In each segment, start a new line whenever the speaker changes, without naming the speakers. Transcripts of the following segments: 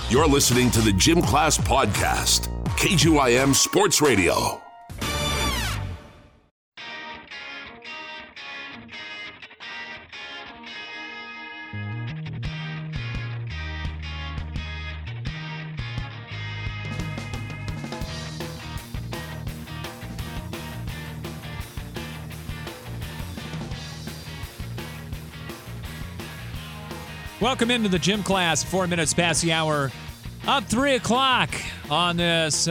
You're listening to the Gym Class Podcast, KGYM Sports Radio.
Welcome into the Gym Class, 4 minutes past the hour of 3 o'clock on this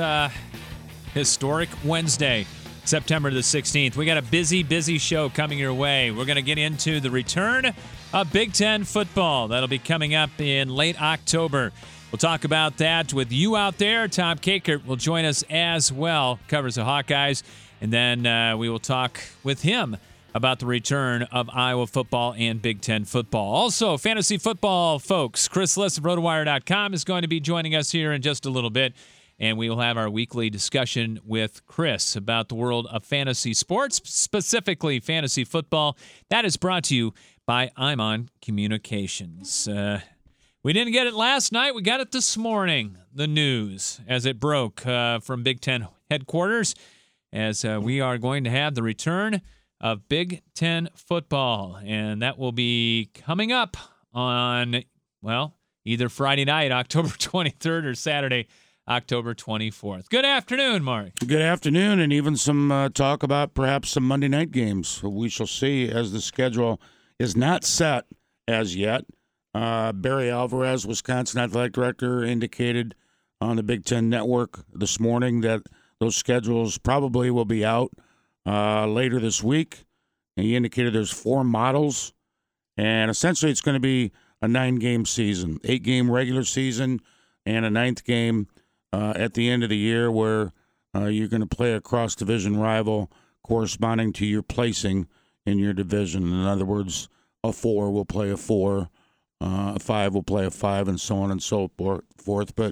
historic Wednesday, September the 16th. We got a busy show coming your way. We're going to get into the return of Big Ten football. That'll be coming up in late October. We'll talk about that with you out there. Tom Kakert will join us as well, covers the Hawkeyes, and then we will talk with him about the return of Iowa football and Big Ten football. Also, fantasy football folks, Chris Liss of RotoWire.com is going to be joining us here in just a little bit, and we will have our weekly discussion with Chris about the world of fantasy sports, specifically fantasy football. That is brought to you by Imon Communications. We didn't get it last night. We got it this morning, the news, as it broke from Big Ten headquarters, as we are going to have the return of Big Ten football, and that will be coming up on, well, either Friday night, October 23rd, or Saturday, October 24th. Good afternoon, Mark.
Good afternoon, and even some talk about perhaps some Monday night games. We shall see, as the schedule is not set as yet. Barry Alvarez, Wisconsin Athletic Director, indicated on the Big Ten Network this morning that those schedules probably will be out later this week. And he indicated there's 4 models, and essentially it's going to be a 9-game season, 8-game regular season, and a 9th game at the end of the year where you're going to play a cross-division rival corresponding to your placing in your division. In other words, a 4 will play a 4, a 5 will play a 5, and so on and so forth. But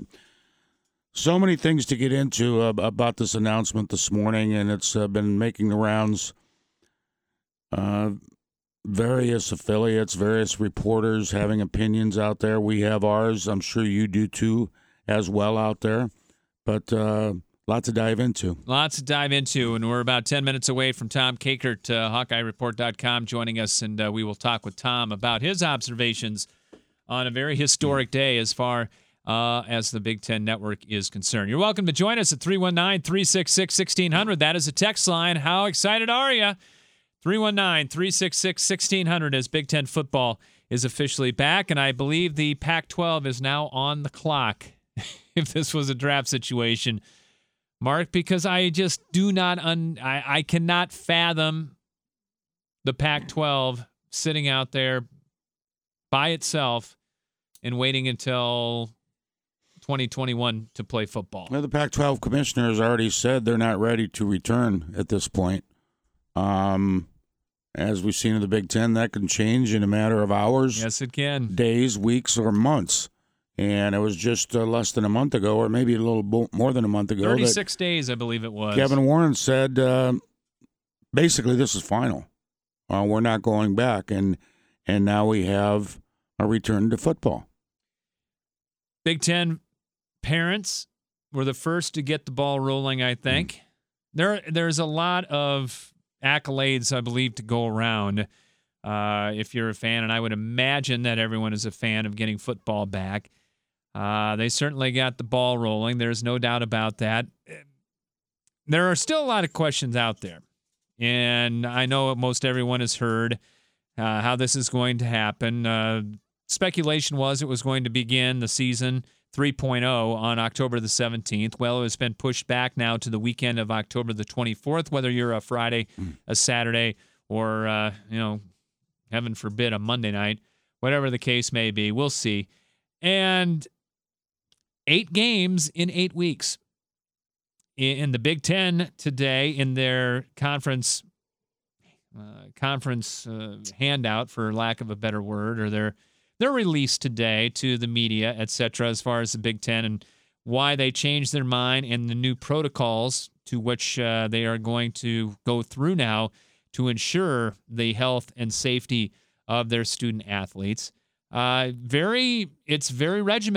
so many things to get into about this announcement this morning, and it's been making the rounds. Various affiliates, various reporters having opinions out there. We have ours. I'm sure you do too as well out there. But lots to dive into.
Lots to dive into, and we're about 10 minutes away from Tom Kakert, HawkeyeReport.com, joining us, and we will talk with Tom about his observations on a very historic day as far as the Big Ten Network is concerned. You're welcome to join us at 319-366-1600. That is a text line. How excited are you? 319-366-1600 as Big Ten football is officially back, and I believe the Pac-12 is now on the clock if this was a draft situation, Mark, because I just do not I cannot fathom the Pac-12 sitting out there by itself and waiting until 2021 to play football.
Well, the Pac-12 commissioners already said they're not ready to return at this point. As we've seen in the Big Ten, that can change in a matter of hours.
Yes, it can.
Days, weeks, or months. And it was just less than a month ago, or maybe a little more than a month ago.
36 days, I believe it was.
Kevin Warren said, basically, this is final. We're not going back. And now we have a return to football.
Big Ten parents were the first to get the ball rolling, I think. There's a lot of accolades, I believe, to go around if you're a fan, and I would imagine that everyone is a fan of getting football back. They certainly got the ball rolling. There's no doubt about that. There are still a lot of questions out there, and I know most everyone has heard how this is going to happen. Speculation was it was going to begin the season 3.0 on October the 17th. Well, it's been pushed back now to the weekend of October the 24th, whether you're a Friday, a Saturday, or, heaven forbid, a Monday night, whatever the case may be. We'll see. And 8 games in 8 weeks. In the Big Ten today, in their conference handout, for lack of a better word, or their release today to the media, etc., as far as the Big Ten and why they changed their mind and the new protocols to which they are going to go through now to ensure the health and safety of their student athletes. It's very regimented.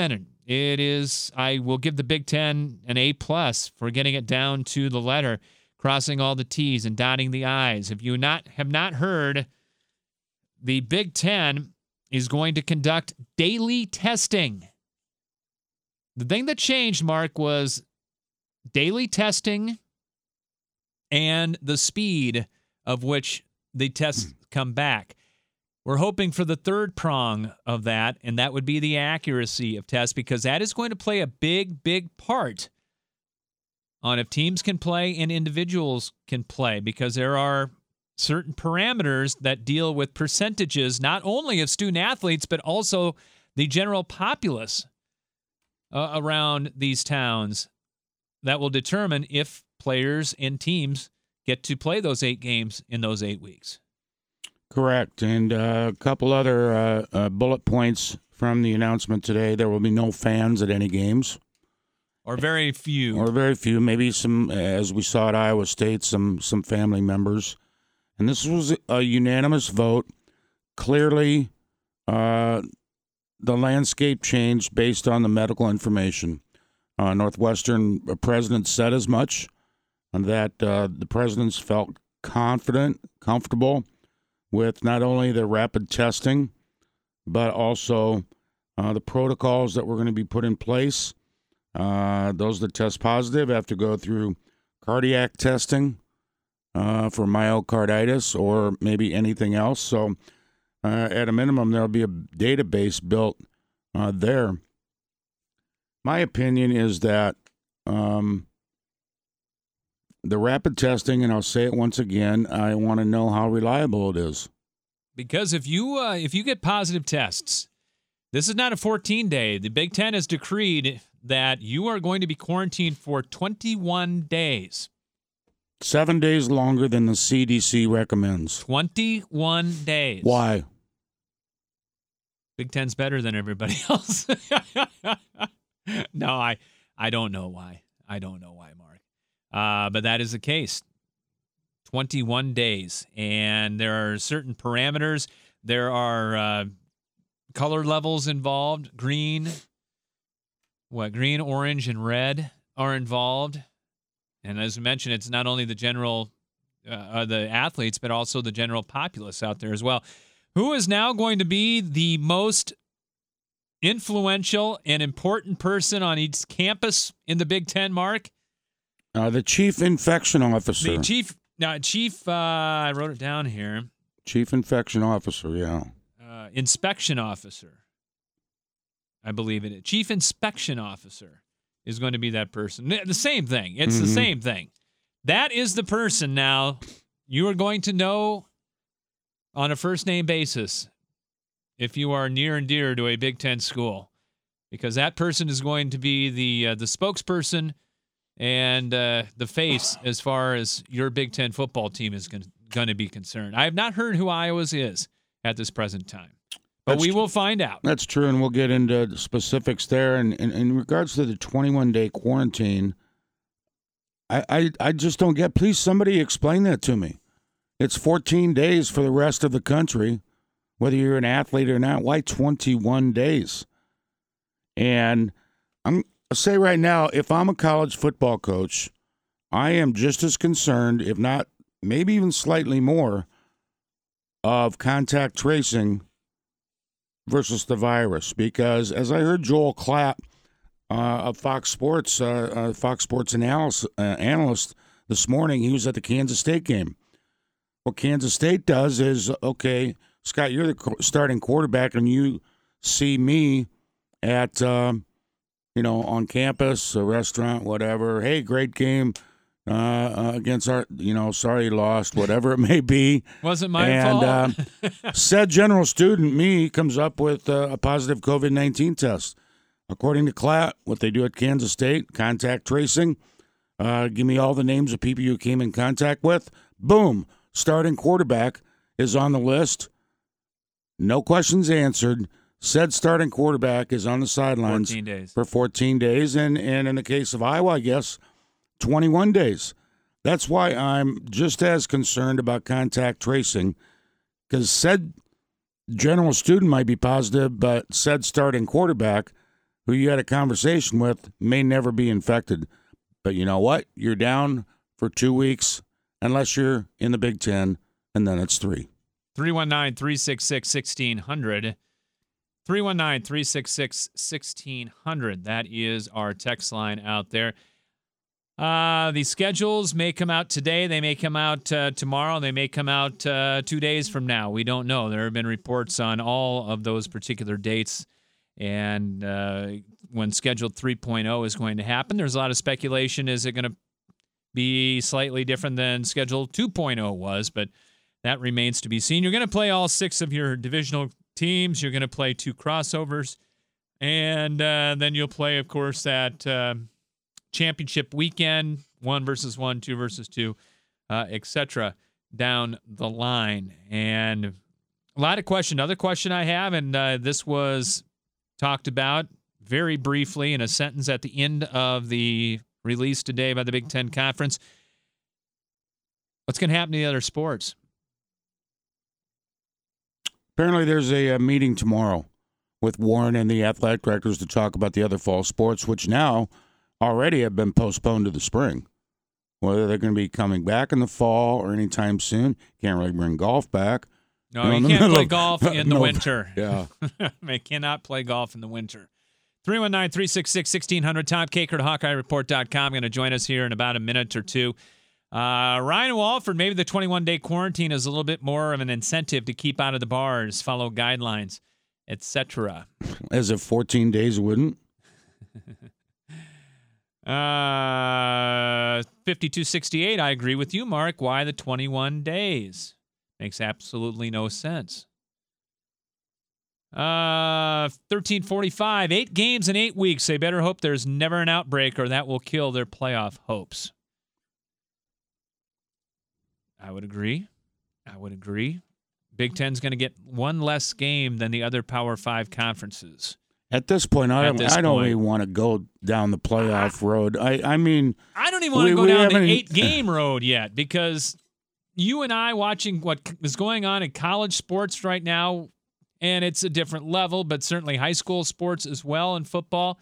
It is. I will give the Big Ten an A+ for getting it down to the letter, crossing all the T's and dotting the I's. If you have not heard, the Big Ten is going to conduct daily testing. The thing that changed, Mark, was daily testing and the speed of which the tests come back. We're hoping for the third prong of that, and that would be the accuracy of tests, because that is going to play a big, big part on if teams can play and individuals can play, because there are certain parameters that deal with percentages, not only of student athletes, but also the general populace around these towns that will determine if players and teams get to play those 8 games in those 8 weeks.
Correct. And a couple other bullet points from the announcement today. There will be no fans at any games.
Or very few.
Maybe some, as we saw at Iowa State, some family members. And this was a unanimous vote. Clearly, the landscape changed based on the medical information. Northwestern president said as much, and that the presidents felt comfortable with not only the rapid testing, but also the protocols that were going to be put in place. Those that test positive have to go through cardiac testing for myocarditis or maybe anything else. So at a minimum, there'll be a database built there. My opinion is that the rapid testing, and I'll say it once again, I want to know how reliable it is.
Because if you get positive tests, this is not a 14-day. The Big Ten has decreed that you are going to be quarantined for 21 days.
7 days longer than the CDC recommends.
21 days.
Why?
Big Ten's better than everybody else. No, I don't know why. I don't know why, Mark. But that is the case. 21 days. And there are certain parameters. There are color levels involved. Green, orange, and red are involved. And as I mentioned, it's not only the general, the athletes, but also the general populace out there as well. Who is now going to be the most influential and important person on each campus in the Big Ten, Mark?
The chief infection officer.
The chief, I wrote it down here.
Chief infection officer, yeah.
Inspection officer. I believe it is. Chief inspection officer is going to be that person. The same thing. It's the same thing. That is the person now you are going to know on a first-name basis if you are near and dear to a Big Ten school, because that person is going to be the spokesperson and the face as far as your Big Ten football team is going to be concerned. I have not heard who Iowa's is at this present time, but we will find out.
That's true, and we'll get into the specifics there. And in regards to the 21-day quarantine, I just don't get. Please, somebody explain that to me. It's 14 days for the rest of the country, whether you're an athlete or not. Why 21 days? And I'll say right now, if I'm a college football coach, I am just as concerned, if not maybe even slightly more, of contact tracing versus the virus. Because as I heard Joel Klatt of Fox Sports analyst this morning, he was at the Kansas State game. What Kansas State does is, okay, Scott, you're the starting quarterback, and you see me at, on campus, a restaurant, whatever. Hey, great game against our, sorry you lost, whatever it may be.
Wasn't my fault.
Said general student, me, comes up with a positive COVID-19 test. According to Klatt, what they do at Kansas State, contact tracing, give me all the names of people you came in contact with. Boom. Starting quarterback is on the list. No questions answered. Said starting quarterback is on the sidelines
14 days.
For 14 days. And in the case of Iowa, I guess, 21 days. That's why I'm just as concerned about contact tracing, because said general student might be positive, but said starting quarterback, who you had a conversation with may never be infected. But you know what? You're down for 2 weeks unless you're in the Big Ten, and then it's 3.
319-366-1600. 319-366-1600. That is our text line out there. The schedules may come out today. They may come out tomorrow. They may come out 2 days from now. We don't know. There have been reports on all of those particular dates and when Schedule 3.0 is going to happen. There's a lot of speculation. Is it going to be slightly different than Schedule 2.0 was? But that remains to be seen. You're going to play all 6 of your divisional teams. You're going to play 2 crossovers. And then you'll play, of course, that championship weekend, 1 versus 1, 2 versus 2, etc. down the line. And a lot of question. Another question I have, and this was talked about very briefly in a sentence at the end of the release today by the Big Ten Conference. What's going to happen to the other sports?
Apparently there's a meeting tomorrow with Warren and the athletic directors to talk about the other fall sports, which now already have been postponed to the spring. Whether they're going to be coming back in the fall or anytime soon. Can't really bring golf back.
No, you can't play golf in the winter.
Yeah.
They cannot play golf in the winter. 319-366-1600. Tom Kakert, HawkeyeReport.com. Going to join us here in about a minute or two. Ryan Walford, maybe the 21-day quarantine is a little bit more of an incentive to keep out of the bars, follow guidelines, etc.
As if 14 days wouldn't.
5268, I agree with you, Mark. Why the 21 days? Makes absolutely no sense. 1345, 8 games in 8 weeks. They better hope there's never an outbreak or that will kill their playoff hopes. I would agree. Big Ten's going to get 1 less game than the other Power 5 conferences.
At this point, I don't really want to go down the playoff road. I mean,
I don't even want to go down the 8-game road yet, because you and I watching what is going on in college sports right now, and it's a different level, but certainly high school sports as well, and football.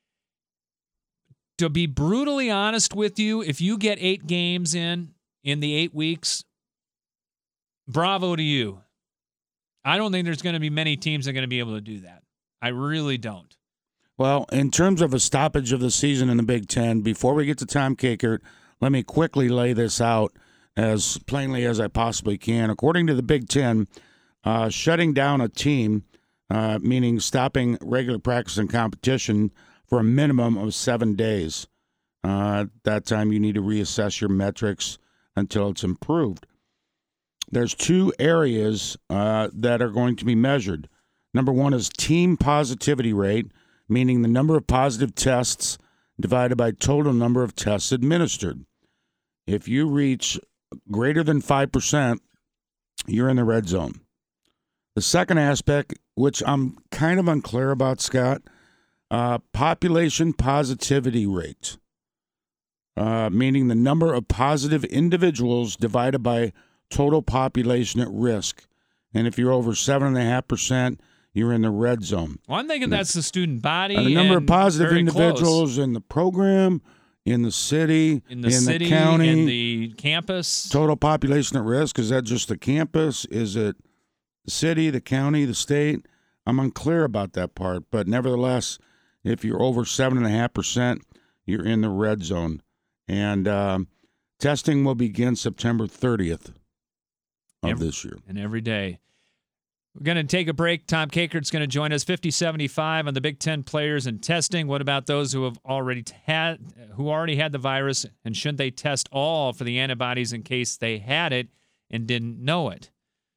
To be brutally honest with you, if you get 8 games in the 8 weeks, bravo to you. I don't think there's going to be many teams that are going to be able to do that. I really don't.
Well, in terms of a stoppage of the season in the Big Ten, before we get to Tom Kakert, let me quickly lay this out as plainly as I possibly can. According to the Big Ten, shutting down a team, meaning stopping regular practice and competition for a minimum of 7 days. That time you need to reassess your metrics until it's improved. There's 2 areas that are going to be measured. Number 1 is team positivity rate, meaning the number of positive tests divided by total number of tests administered. If you reach greater than 5%, you're in the red zone. The second aspect, which I'm kind of unclear about, Scott, population positivity rate, meaning the number of positive individuals divided by total population at risk. And if you're over 7.5%, you're in the red zone.
Well, I'm thinking that's the student body.
The number of positive individuals in the program, in the city,
in the county, in the campus.
Total population at risk, is that just the campus? Is it the city, the county, the state? I'm unclear about that part. But nevertheless, if you're over 7.5%, you're in the red zone. And testing will begin September 30th of this year.
And every day. We're going to take a break. Tom Kakert's going to join us. 50-75 on the Big Ten players and testing. What about those who have already had the virus, and should they test all for the antibodies in case they had it and didn't know it?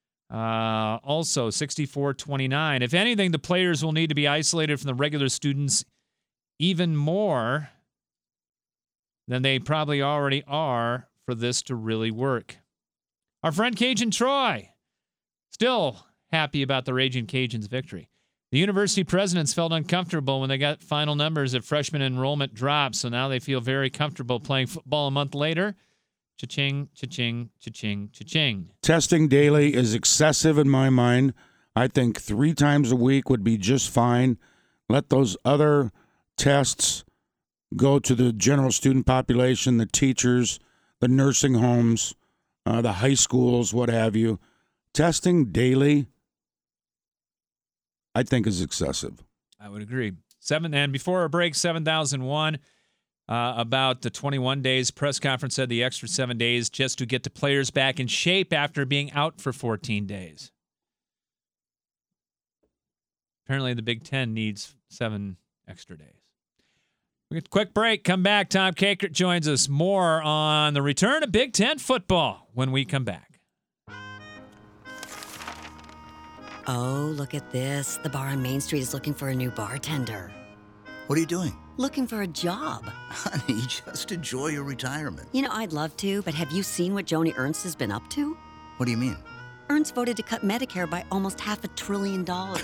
Also, 64-29. If anything, the players will need to be isolated from the regular students even more than they probably already are for this to really work. Our friend Cajun Troy, still happy about the Raging Cajuns' victory. The university presidents felt uncomfortable when they got final numbers of freshman enrollment dropped, so now they feel very comfortable playing football a month later. Cha-ching, cha-ching, cha-ching, cha-ching.
Testing daily is excessive in my mind. I think 3 times a week would be just fine. Let those other tests go to the general student population, the teachers, the nursing homes, the high schools, what have you. Testing daily, I think, is excessive.
I would agree. And before our break, 7,001, about the 21 days. Press conference said the extra 7 days just to get the players back in shape after being out for 14 days. Apparently the Big Ten needs 7 extra days. We get a quick break. Come back. Tom Kakert joins us. More on the return of Big Ten football when we come back.
Oh, look at this. The bar on Main Street is looking for a new bartender.
What are you doing?
Looking for a job.
Honey, just enjoy your retirement.
You know, I'd love to, but have you seen what Joni Ernst has been up to?
What do you mean?
Ernst voted to cut Medicare by almost $500 billion.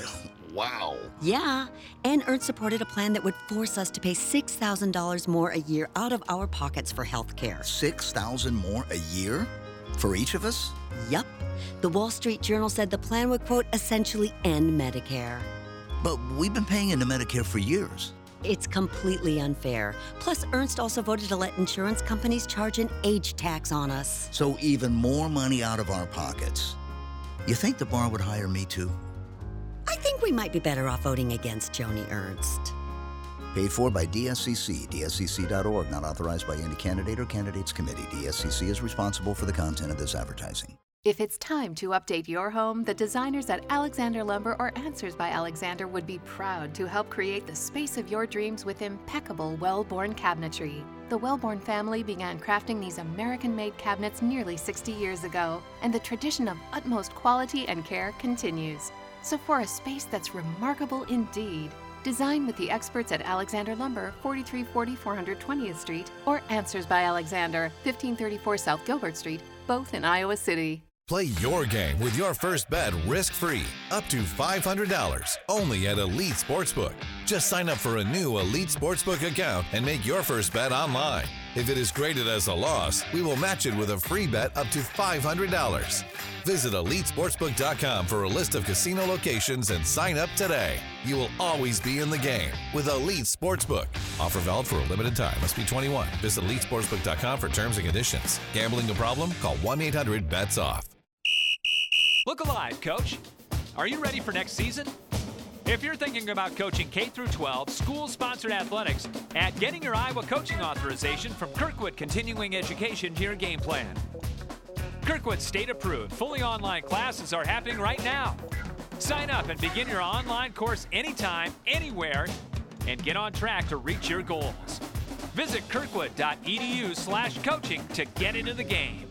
Wow.
Yeah, and Ernst supported a plan that would force us to pay $6,000 more a year out of our pockets for health care.
$6,000 more a year? For each of us?
Yup. The Wall Street Journal said the plan would, quote, essentially end Medicare.
But we've been paying into Medicare for years.
It's completely unfair. Plus, Ernst also voted to let insurance companies charge an age tax on us.
So even more money out of our pockets. You think the bar would hire me too?
I think we might be better off voting against Joni Ernst.
Paid for by DSCC, dscc.org, not authorized by any candidate or candidates committee. DSCC is responsible for the content of this advertising.
If it's time to update your home, the designers at Alexander Lumber or Answers by Alexander would be proud to help create the space of your dreams with impeccable Wellborn cabinetry. The Wellborn family began crafting these American-made cabinets nearly 60 years ago, and the tradition of utmost quality and care continues. So for a space that's remarkable indeed, design with the experts at Alexander Lumber, 4340 420th Street, or Answers by Alexander, 1534 South Gilbert Street, both in Iowa City.
Play your game with your first bet risk-free, up to $500, only at Elite Sportsbook. Just sign up for a new Elite Sportsbook account and make your first bet online. If it is graded as a loss, we will match it with a free bet up to $500. Visit EliteSportsbook.com for a list of casino locations and sign up today. You will always be in the game with Elite Sportsbook. Offer valid for a limited time. Must be 21. Visit EliteSportsbook.com for terms and conditions. Gambling a problem? Call 1-800-BETS-OFF.
Look alive, Coach. Are you ready for next season? If you're thinking about coaching K-12 school-sponsored athletics, add getting your Iowa coaching authorization from Kirkwood Continuing Education to your game plan. Kirkwood state-approved, fully online classes are happening right now. Sign up and begin your online course anytime, anywhere, and get on track to reach your goals. Visit kirkwood.edu/coaching to get into the game.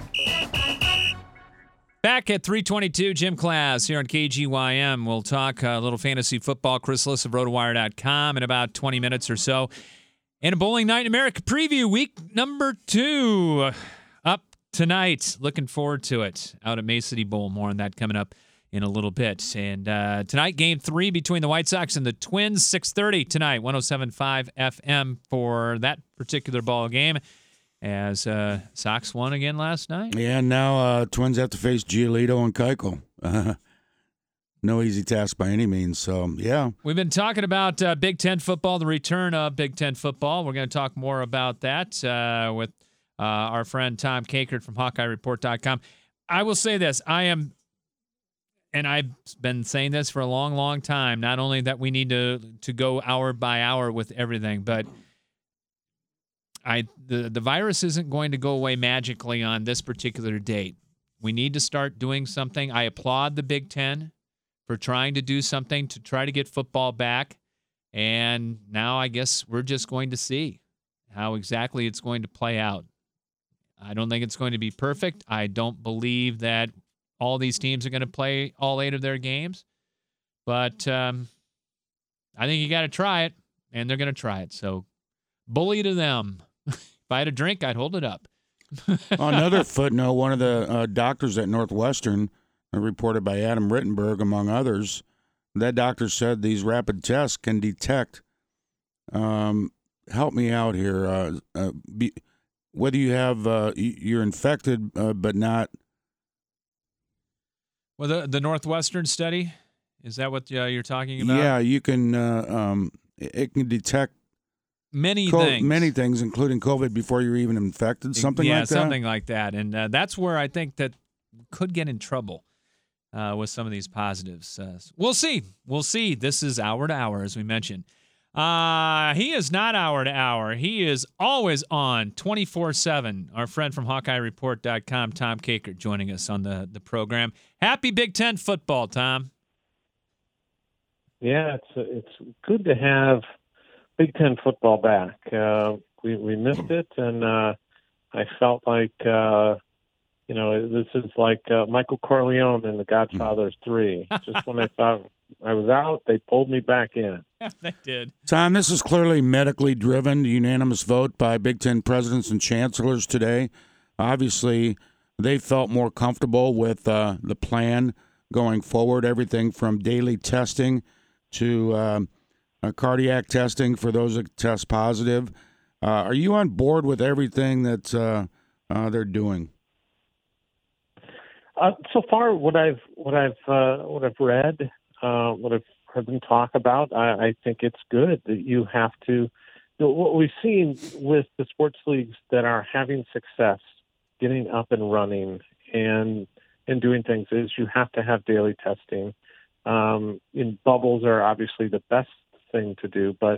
Back at 322, Gym Class here on KGYM. We'll talk a little fantasy football. Chris Liss of RotoWire.com in about 20 minutes or so. And a Bowling Night in America preview, week number 2 up tonight. Looking forward to it out at May City Bowl. More on that coming up in a little bit. And tonight, game 3 between the White Sox and the Twins, 6:30 tonight, 107.5 FM for that particular ball game. As Sox won again last night.
Yeah, and now Twins have to face Giolito and Keuchel. No easy task by any means. So, yeah.
We've been talking about Big Ten football, the return of Big Ten football. We're going to talk more about that with our friend Tom Kakert from HawkeyeReport.com. I will say this. And I've been saying this for a long, long time, not only that we need to go hour by hour with everything, but the virus isn't going to go away magically on this particular date. We need to start doing something. I applaud the Big Ten for trying to do something to try to get football back. And now I guess we're just going to see how exactly it's going to play out. I don't think it's going to be perfect. I don't believe that all these teams are going to play all 8 of their games. But I think you got to try it, and they're going to try it. So bully to them. If I had a drink, I'd hold it up.
On another footnote, one of the doctors at Northwestern, reported by Adam Rittenberg, among others, that doctor said these rapid tests can detect, help me out here, whether you have, you're infected but not.
Well, the Northwestern study Is that what you're talking about?
Yeah, you can. It can detect
many things,
including COVID, before you're even infected. Something like that.
Yeah, something like that. And that's where I think that could get in trouble with some of these positives. We'll see. We'll see. This is hour to hour, as we mentioned. He is not hour to hour. He is always on 24/7. Our friend from HawkeyeReport.com, Tom Kakert, joining us on the program. Happy Big Ten football, Tom.
Yeah, it's good to have Big Ten football back. We missed it, and I felt like this is like Michael Corleone in The Godfather 3. Just when I thought I was out, they pulled me back in.
They did.
Tom, this is clearly medically driven, unanimous vote by Big Ten presidents and chancellors today. Obviously, they felt more comfortable with the plan going forward, everything from daily testing to cardiac testing for those that test positive. Are you on board with everything that they're doing?
So far, what I've read, what I've heard them talk about, I think it's good that you have to. What we've seen with the sports leagues that are having success, getting up and running, and doing things is you have to have daily testing. In bubbles are obviously the best thing to do, but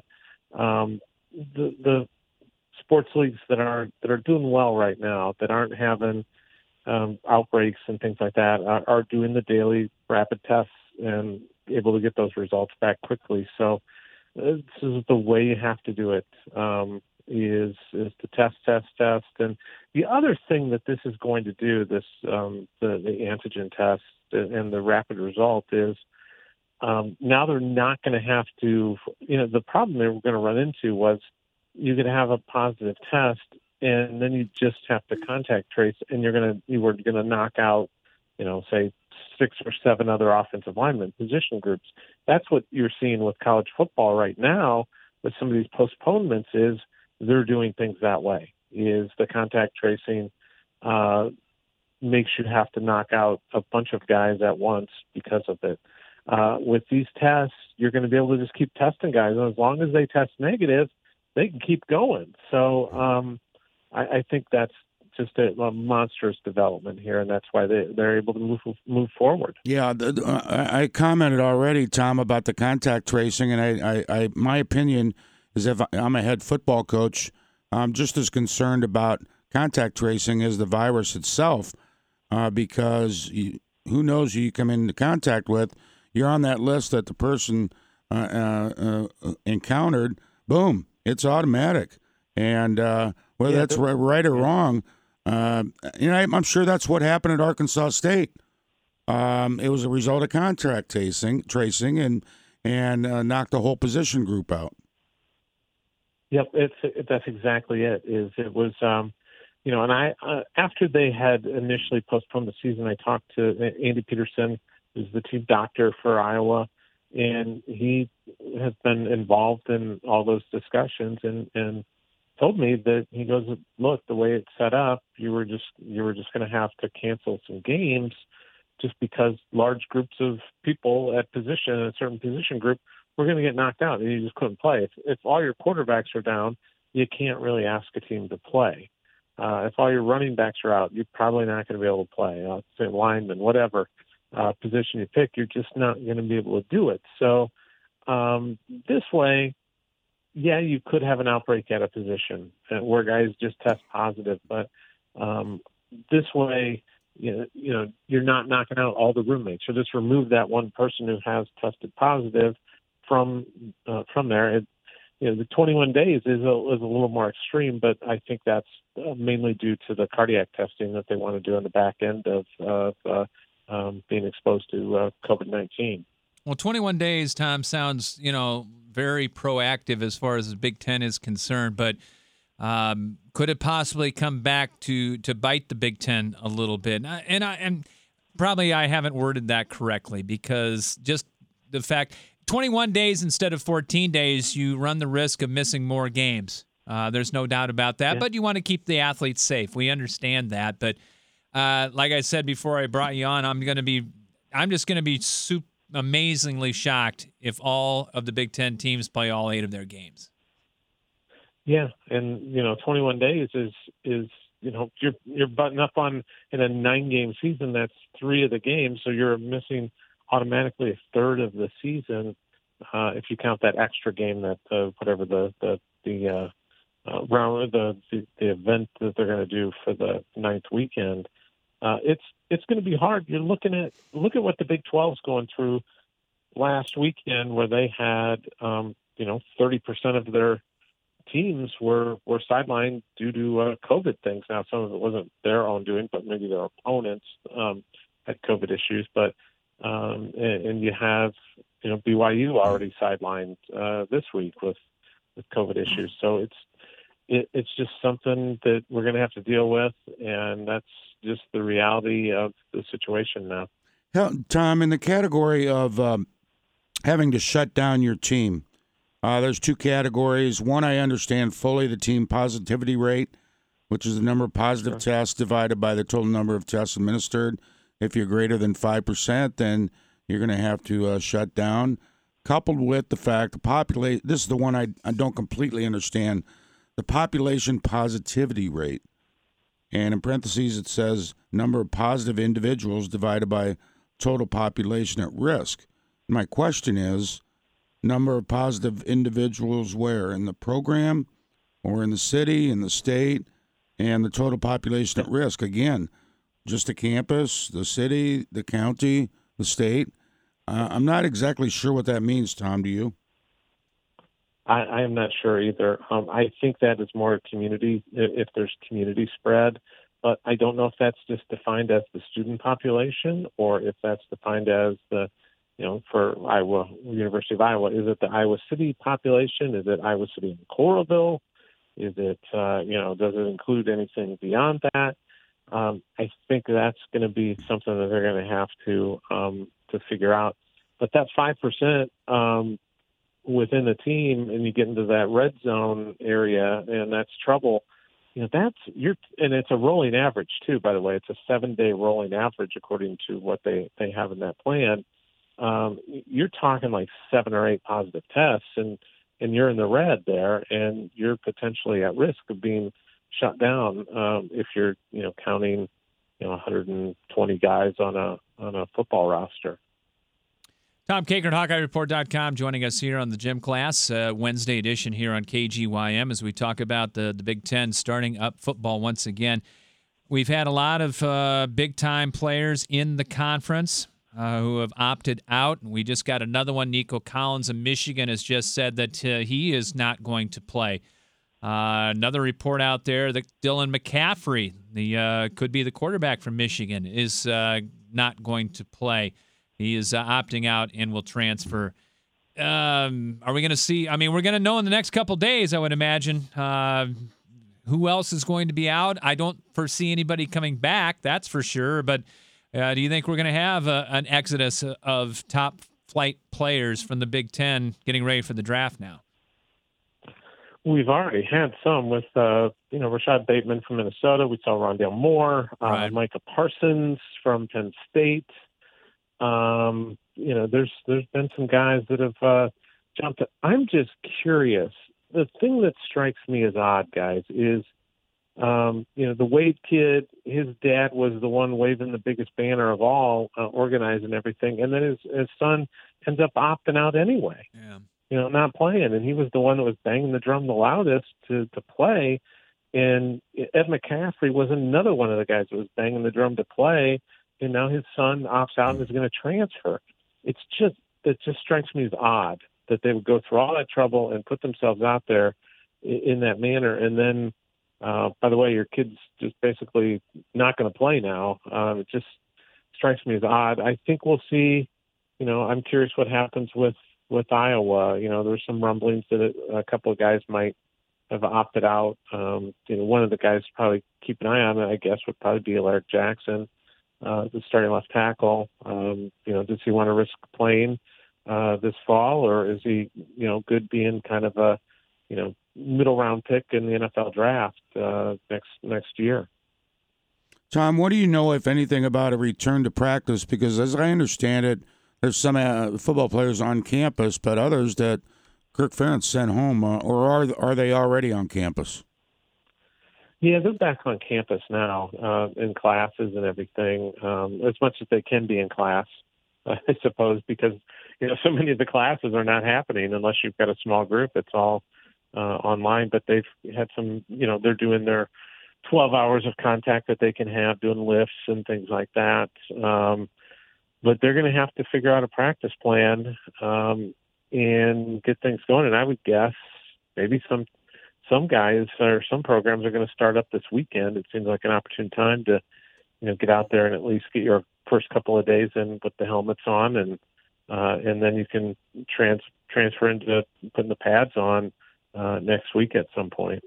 the sports leagues that are doing well right now, that aren't having outbreaks and things like that, are doing the daily rapid tests and able to get those results back quickly. So this is the way you have to do it, is to test. And the other thing that this is going to do, this the antigen test and the rapid result, is now they're not going to have to, the problem they were going to run into was you're going to have a positive test, and then you just have to contact trace, and you were going to knock out, say 6 or 7 other offensive linemen, position groups. That's what you're seeing with college football right now with some of these postponements, is they're doing things that way, is the contact tracing makes you have to knock out a bunch of guys at once because of it. With these tests, you're going to be able to just keep testing guys, and as long as they test negative, they can keep going. So I think that's just a monstrous development here, and that's why they're able to move forward.
Yeah, I commented already, Tom, about the contact tracing, and I my opinion is, if I'm a head football coach, I'm just as concerned about contact tracing as the virus itself, because who knows who you come into contact with. You're on that list that the person encountered. Boom, it's automatic, and whether that's right or wrong, I'm sure that's what happened at Arkansas State. It was a result of contact tracing, and knocked the whole position group out.
Yep, that's exactly it. It was, and I after they had initially postponed the season, I talked to Andy Peterson, who's the team doctor for Iowa, and he has been involved in all those discussions, and told me that, he goes, look, the way it's set up, you were just going to have to cancel some games just because large groups of people at a certain position group, were going to get knocked out, and you just couldn't play. If all your quarterbacks are down, you can't really ask a team to play. If all your running backs are out, you're probably not going to be able to play. Say lineman, whatever position you pick, you're just not going to be able to do it. So this way, yeah, you could have an outbreak at a position where guys just test positive, but this way, you're not knocking out all the roommates. So just remove that one person who has tested positive from there. The 21 days is a little more extreme, but I think that's mainly due to the cardiac testing that they want to do on the back end of being exposed to COVID-19.
Well, 21 days, Tom, sounds, very proactive as far as the Big Ten is concerned, but could it possibly come back to bite the Big Ten a little bit? And probably I haven't worded that correctly, because just the fact 21 days instead of 14 days, you run the risk of missing more games. There's no doubt about that, but you want to keep the athletes safe. We understand that, but like I said before I brought you on, I'm just going to be amazingly shocked if all of the Big Ten teams play all 8 of their games.
Yeah, and 21 days is you're butting up on in a 9-game season. That's 3 of the games, so you're missing automatically a third of the season if you count that extra game, that whatever the round the event that they're going to do for the 9th weekend. It's going to be hard. You're look at what the Big 12's going through last weekend, where they had 30% of their teams were sidelined due to COVID things. Now, some of it wasn't their own doing, but maybe their opponents had COVID issues. But and you have BYU already sidelined this week with COVID issues. So it's just something that we're going to have to deal with, and that's just the reality of the situation now.
Tom, in the category of having to shut down your team, there's 2 categories. One, I understand fully, the team positivity rate, which is the number of positive tests divided by the total number of tests administered. If you're greater than 5%, then you're going to have to shut down. Coupled with the fact the population, this is the one I don't completely understand, the population positivity rate. And in parentheses, it says number of positive individuals divided by total population at risk. My question is, number of positive individuals where? In the program or in the city, in the state, and the total population at risk? Again, just the campus, the city, the county, the state. I'm not exactly sure what that means, Tom. Do you?
I am not sure either. I think that is more community, if there's community spread. But I don't know if that's just defined as the student population or if that's defined as the, for Iowa, University of Iowa. Is it the Iowa City population? Is it Iowa City and Coralville? Is it, does it include anything beyond that? I think that's going to be something that they're going to have to figure out. But that 5% within the team, and you get into that red zone area, and that's trouble. And it's a rolling average too, by the way. It's a 7-day rolling average according to what they have in that plan. You're talking like 7 or 8 positive tests, and you're in the red there, and you're potentially at risk of being shut down if you're counting 120 guys on a football roster.
Tom Kakert, HawkeyeReport.com, joining us here on the Gym Class, Wednesday edition here on KGYM as we talk about the Big Ten starting up football once again. We've had a lot of big-time players in the conference who have opted out. We just got another one. Nico Collins of Michigan has just said that he is not going to play. Another report out there that Dylan McCaffrey, could be the quarterback from Michigan, is not going to play. He is opting out and will transfer. Are we going to see? I mean, we're going to know in the next couple days, I would imagine, who else is going to be out. I don't foresee anybody coming back, that's for sure. But do you think we're going to have an exodus of top flight players from the Big Ten getting ready for the draft now?
We've already had some with, Rashad Bateman from Minnesota. We saw Rondale Moore,
right.
Micah Parsons from Penn State. There's been some guys that have jumped. I'm just curious. The thing that strikes me as odd, guys, is the Wade kid. His dad was the one waving the biggest banner of all, organizing everything, and then his son ends up opting out anyway.
Yeah.
Not playing, and he was the one that was banging the drum the loudest to play. And Ed McCaffrey was another one of the guys that was banging the drum to play. And now his son opts out and is going to transfer. It just strikes me as odd that they would go through all that trouble and put themselves out there in that manner. And then, by the way, your kid's just basically not going to play now. It just strikes me as odd. I think we'll see, I'm curious what happens with Iowa. There's some rumblings that a couple of guys might have opted out. One of the guys to probably keep an eye on, I guess, would probably be Alaric Jackson. The starting left tackle. Does he want to risk playing this fall, or is he, good being kind of a, middle round pick in the NFL draft next year?
Tom, what do you know, if anything, about a return to practice? Because as I understand it, there's some football players on campus, but others that Kirk Ferentz sent home, or are they already on campus?
Yeah, they're back on campus now, in classes and everything, as much as they can be in class, I suppose, because so many of the classes are not happening unless you've got a small group. It's all online, but they've had some, they're doing their 12 hours of contact that they can have, doing lifts and things like that. But they're going to have to figure out a practice plan and get things going. And I would guess maybe some guys or some programs are going to start up this weekend. It seems like an opportune time to, get out there and at least get your first couple of days in with the helmets on, and then you can transfer into putting the pads on next week at some point.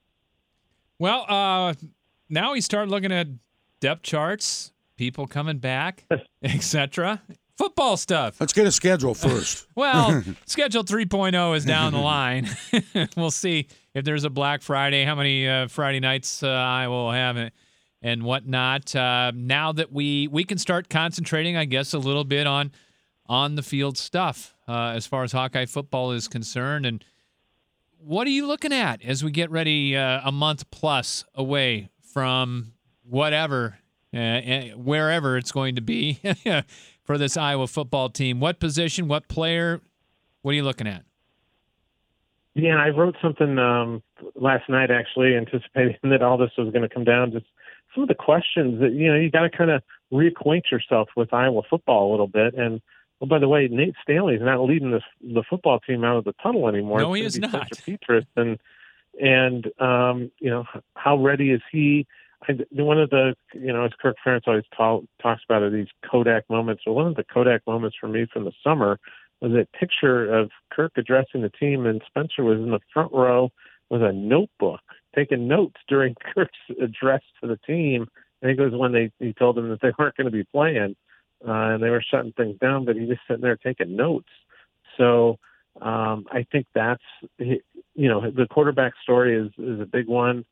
Well, now we start looking at depth charts, people coming back, etc. Football stuff.
Let's get a schedule first.
Well, Schedule 3.0 is down the line. We'll see if there's a Black Friday, how many Friday nights I will have and whatnot. Now that we can start concentrating, I guess, a little bit on the field stuff as far as Hawkeye football is concerned. And what are you looking at as we get ready a month plus away from whatever, wherever it's going to be for this Iowa football team? What position, what player, what are you looking at?
Yeah, I wrote something last night, actually, anticipating that all this was going to come down. Just some of the questions that, you got to kind of reacquaint yourself with Iowa football a little bit. And, oh, by the way, Nate Stanley is not leading the football team out of the tunnel anymore.
No, he is not.
Petrus, and how ready is he? One of the, as Kirk Ferentz always talks about, are these Kodak moments. Well, one of the Kodak moments for me from the summer was that picture of Kirk addressing the team, and Spencer was in the front row with a notebook, taking notes during Kirk's address to the team. I think it was when he told them that they weren't going to be playing, and they were shutting things down, but he was sitting there taking notes. So I think that's, the quarterback story is a big one.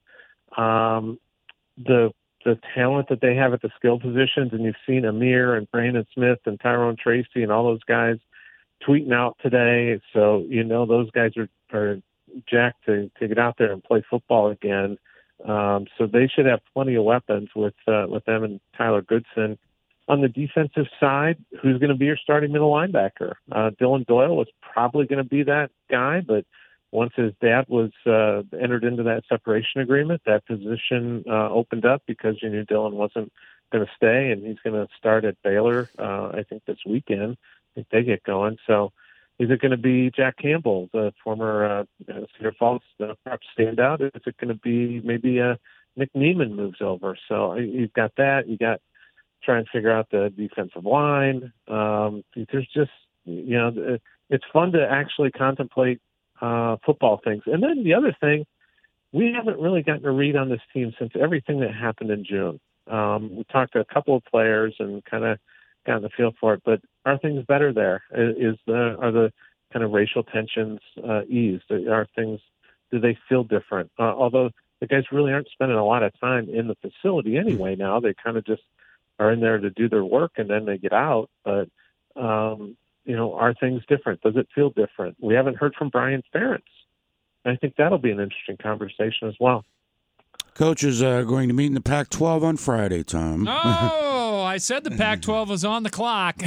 The talent that they have at the skill positions, and you've seen Amir and Brandon Smith and Tyrone Tracy and all those guys tweeting out today. So, those guys are jacked to get out there and play football again. So they should have plenty of weapons with them and Tyler Goodson. On the defensive side, who's going to be your starting middle linebacker? Dylan Doyle was probably going to be that guy, but once his dad was entered into that separation agreement, that position opened up because you knew Dylan wasn't going to stay, and he's going to start at Baylor, I think, this weekend. I think they get going. So is it going to be Jack Campbell, the former Cedar Falls perhaps standout? Is it going to be maybe Nick Neiman moves over? So you've got that. You got try and figure out the defensive line. There's just, it's fun to actually contemplate football things. And then the other thing, we haven't really gotten a read on this team since everything that happened in June. We talked to a couple of players and kind of gotten the feel for it, but are things better there? Are the kind of racial tensions eased? Do they feel different? Although the guys really aren't spending a lot of time in the facility anyway now. They kind of just are in there to do their work and then they get out. But, are things different? Does it feel different? We haven't heard from Brian Ferentz. I think that'll be an interesting conversation as well.
Coach is going to meet in the Pac-12 on Friday, Tom.
Oh, I said the Pac-12 was on the clock.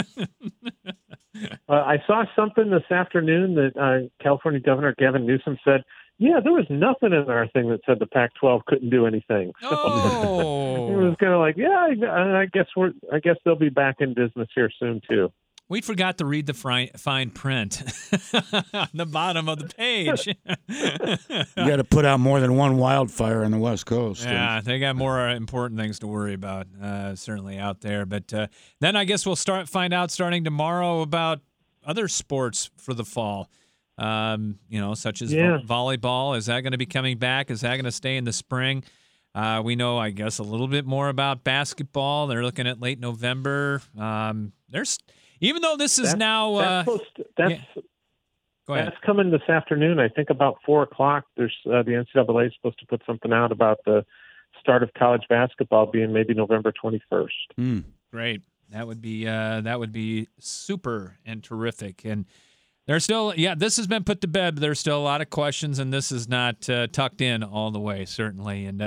I saw something this afternoon that California Governor Gavin Newsom said, yeah, there was nothing in our thing that said the Pac-12 couldn't do anything. So
Oh.
it was kind of like, I guess they'll be back in business here soon too.
We forgot to read the fine print on the bottom of the page.
You got to put out more than one wildfire on the West Coast.
Yeah, they got more important things to worry about, certainly out there. But then I guess we'll find out starting tomorrow about other sports for the fall, such as volleyball. Is that going to be coming back? Is that going to stay in the spring? We know, I guess, a little bit more about basketball. They're looking at late November. Even though this is now
go ahead.
That's
coming this afternoon. I think about 4:00. There's the NCAA is supposed to put something out about the start of college basketball being maybe November 21st.
Great. That would be super and terrific. And there's still, this has been put to bed, but there's still a lot of questions, and this is not tucked in all the way, certainly. And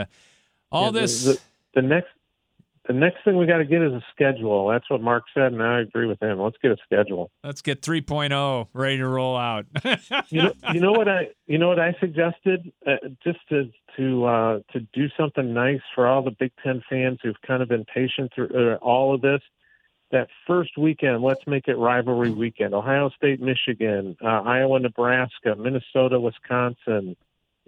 The next thing we got to get is a schedule. That's what Mark said, and I agree with him. Let's get a schedule.
Let's get 3.0 ready to roll out.
you know what I suggested, just to do something nice for all the Big Ten fans who've kind of been patient through all of this. That first weekend, let's make it rivalry weekend. Ohio State, Michigan, Iowa, Nebraska, Minnesota, Wisconsin.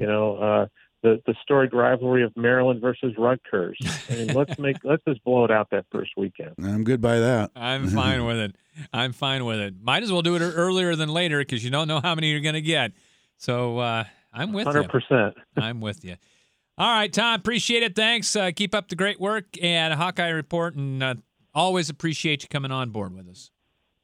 The storied rivalry of Maryland versus Rutgers. I mean, let's just blow it out that first weekend.
I'm good by that.
I'm fine with it. Might as well do it earlier than later because you don't know how many you're going to get. So I'm with
100%.
you. I'm with you. All right, Tom, appreciate it. Thanks. Keep up the great work and Hawkeye Report, and always appreciate you coming on board with us.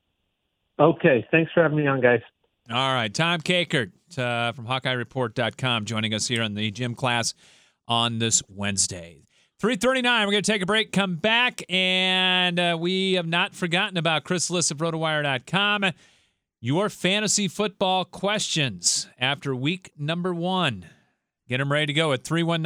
Okay, thanks for having me on, guys. All right, Tom Kakert from HawkeyeReport.com joining us here on the gym class on this Wednesday. 3:39, we're going to take a break, come back, and we have not forgotten about Chris Liss of RotoWire.com. Your fantasy football questions after week number 1. Get them ready to go at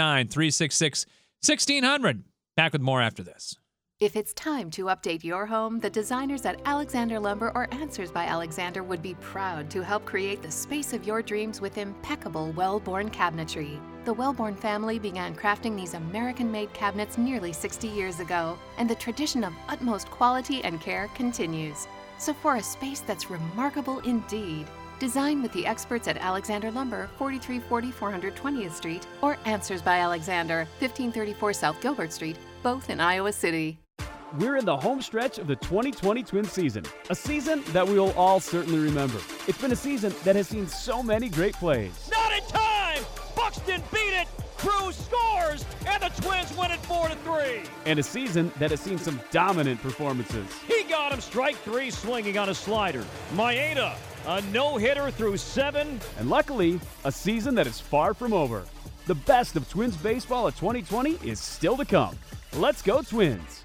319-366-1600. Back with more after this.
If it's time to update your home, the designers at Alexander Lumber or Answers by Alexander would be proud to help create the space of your dreams with impeccable well-born cabinetry. The Wellborn family began crafting these American-made cabinets nearly 60 years ago, and the tradition of utmost quality and care continues. So for a space that's remarkable indeed, design with the experts at Alexander Lumber, 4340 420th Street, or Answers by Alexander, 1534 South Gilbert Street, both in Iowa City.
We're in the home stretch of the 2020 Twins season, a season that we will all certainly remember. It's been a season that has seen so many great plays.
Not in time! Buxton beat it! Cruz scores! And the Twins win it 4-3!
And a season that has seen some dominant performances.
He got him strike 3 swinging on a slider. Maeda, a no-hitter through 7.
And luckily, a season that is far from over. The best of Twins baseball of 2020 is still to come. Let's go Twins!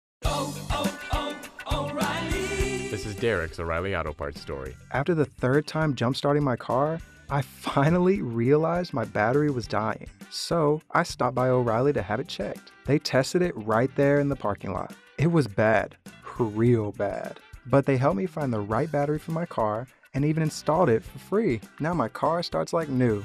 O'Reilly. This is Derek's O'Reilly Auto Parts story.
After the third time jump-starting my car, I finally realized my battery was dying. So I stopped by O'Reilly to have it checked. They tested it right there in the parking lot. It was bad, real bad. But they helped me find the right battery for my car and even installed it for free. Now my car starts like new.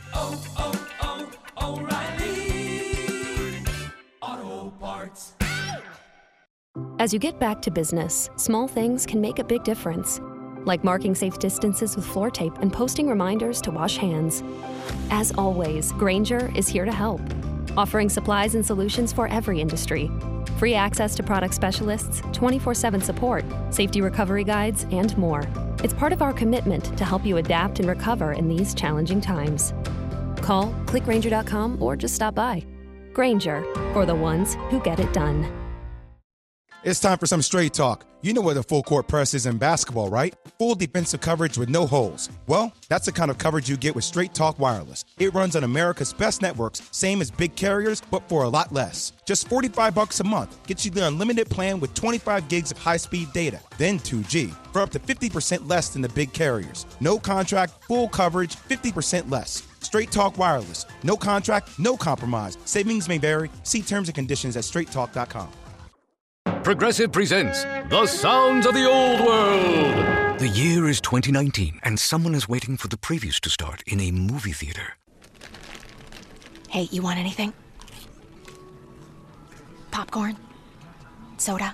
O'Reilly Auto Parts.
As you get back to business, small things can make a big difference. Like marking safe distances with floor tape and posting reminders to wash hands. As always, Grainger is here to help, offering supplies and solutions for every industry. Free access to product specialists, 24/7 support, safety recovery guides, and more. It's part of our commitment to help you adapt and recover in these challenging times. Call, click Grainger.com, or just stop by. Grainger, for the ones who get it done.
It's time for some straight talk. You know what a full court press is in basketball, right? Full defensive coverage with no holes. Well, that's the kind of coverage you get with Straight Talk Wireless. It runs on America's best networks, same as big carriers, but for a lot less. Just $45 a month gets you the unlimited plan with 25 gigs of high-speed data, then 2G, for up to 50% less than the big carriers. No contract, full coverage, 50% less. Straight Talk Wireless. No contract, no compromise. Savings may vary. See terms and conditions at straighttalk.com.
Progressive presents The Sounds of the Old World. The year is 2019, and someone is waiting for the previews to start in a movie theater.
Hey, you want anything? Popcorn? Soda?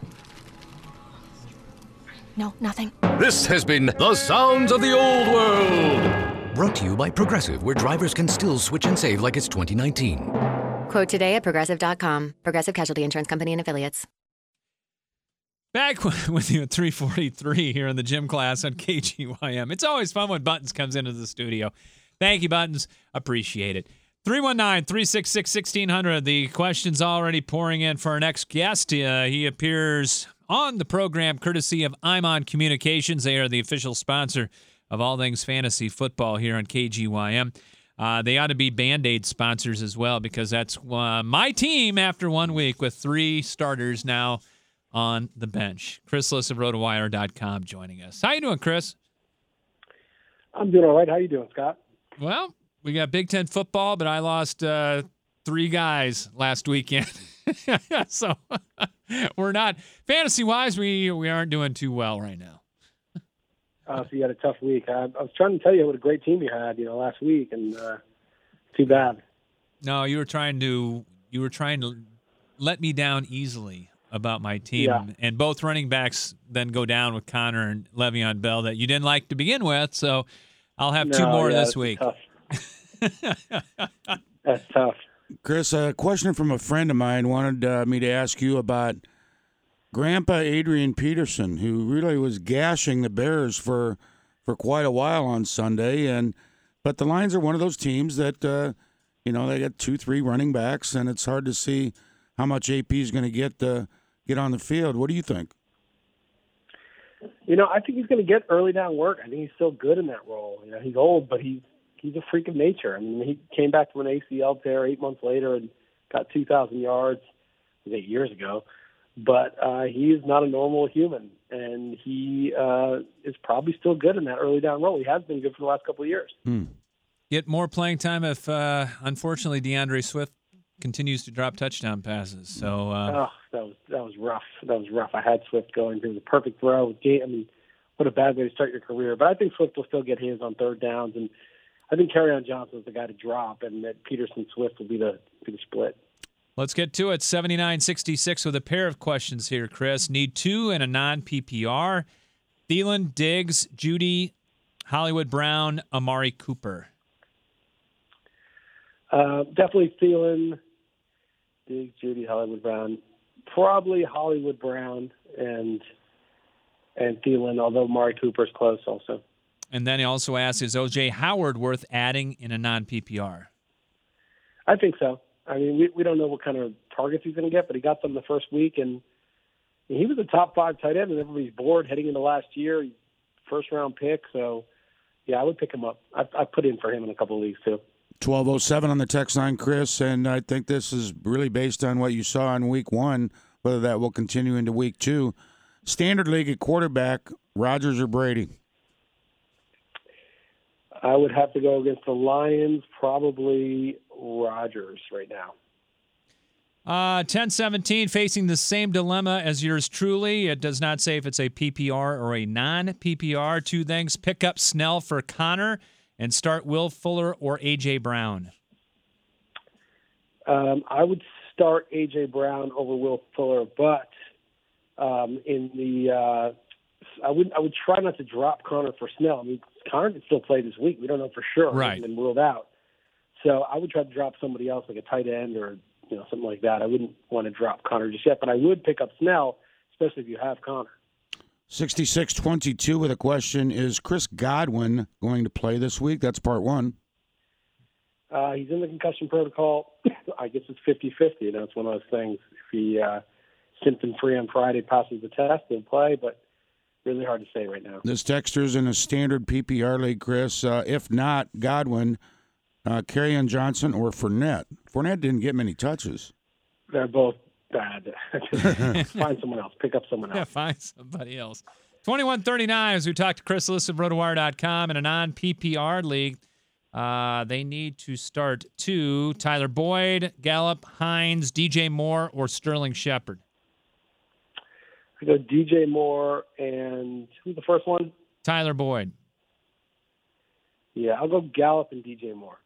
No, nothing?
This has been The Sounds of the Old World. Brought to you by Progressive, where drivers can still switch and save like it's 2019.
Quote today at Progressive.com. Progressive Casualty Insurance Company and Affiliates.
Back with you at 3:43 here in the gym class on KGYM. It's always fun when Buttons comes into the studio. Thank you, Buttons. Appreciate it. 319-366-1600. The question's already pouring in for our next guest. He appears on the program courtesy of Imon Communications. They are the official sponsor of all things fantasy football here on KGYM. They ought to be Band-Aid sponsors as well, because that's my team after 1 week with 3 starters now on the bench. Chris Liss of RotoWire.com joining us. How you doing, Chris?
I'm doing all right. How you doing, Scott?
Well, we got Big Ten football, but I lost 3 guys last weekend. So we're not, fantasy-wise, we aren't doing too well right now.
So you had a tough week. I was trying to tell you what a great team you had, last week, and too bad.
No, you were trying to let me down easily about my team.
Yeah.
And both running backs then go down with Connor and Le'Veon Bell that you didn't like to begin with. So I'll have 2 more this week.
That's tough.
Chris, a question from a friend of mine wanted me to ask you about Grandpa Adrian Peterson, who really was gashing the Bears for quite a while on Sunday. But the Lions are one of those teams that, they got 2-3 running backs, and it's hard to see how much AP is going to get on the field. What do you think?
I think he's going to get early down work. I think he's still good in that role. He's old, but he's a freak of nature. I mean, he came back from an ACL tear 8 months later and got 2,000 yards. It was 8 years ago. But he is not a normal human, and he is probably still good in that early down role. He has been good for the last couple of years.
Get more playing time if, unfortunately, DeAndre Swift continues to drop touchdown passes. So
that was rough. That was rough. I had Swift going. It was a perfect throw. I mean, what a bad way to start your career. But I think Swift will still get his on third downs, and I think Kerryon Johnson is the guy to drop, and that Peterson Swift will be the split.
Let's get to it. 79-66 with a pair of questions here, Chris. Need 2 in a non-PPR. Thielen, Diggs, Judy, Hollywood Brown, Amari Cooper.
Definitely Thielen, Diggs, Judy, Hollywood Brown. Probably Hollywood Brown and Thielen, although Amari Cooper's close also.
And then he also asks, is O.J. Howard worth adding in a non-PPR?
I think so. I mean, we don't know what kind of targets he's going to get, but he got them the first week, and he was a top 5 tight end, and everybody's bored heading into last year. First-round pick, so, yeah, I would pick him up. I put in for him in a couple of leagues, too.
12:07 on the text line, Chris, and I think this is really based on what you saw in week 1, whether that will continue into week 2. Standard league at quarterback, Rodgers or Brady?
I would have to go against the Lions, probably Rodgers right now.
10-17, facing the same dilemma as yours truly. It does not say if it's a PPR or a non-PPR. 2 things. Pick up Snell for Connor and start Will Fuller or A.J. Brown.
I would start A.J. Brown over Will Fuller, but I would try not to drop Connor for Snell. I mean, Connor can still play this week. We don't know for sure.
Right.
He's been ruled out. So I would try to drop somebody else, like a tight end or something like that. I wouldn't want to drop Connor just yet, but I would pick up Snell, especially if you have Connor.
66-22 with a question. Is Chris Godwin going to play this week? That's part 1.
He's in the concussion protocol. I guess it's 50-50. It's one of those things. If he symptom-free on Friday, passes the test, he'll play, but really hard to say right now.
This texter's in a standard PPR league, Chris. If not Godwin, Kerryon Johnson or Fournette. Fournette didn't get many touches.
They're both bad. Find someone else. Pick up someone else.
Yeah, find somebody else. 21-39 as we talk to Chris Liss of RotoWire.com in a non-PPR league. They need to start 2. Tyler Boyd, Gallup, Hines, DJ Moore, or Sterling Shepard.
I go DJ Moore and who's the first one?
Tyler Boyd.
Yeah, I'll go Gallup and DJ Moore.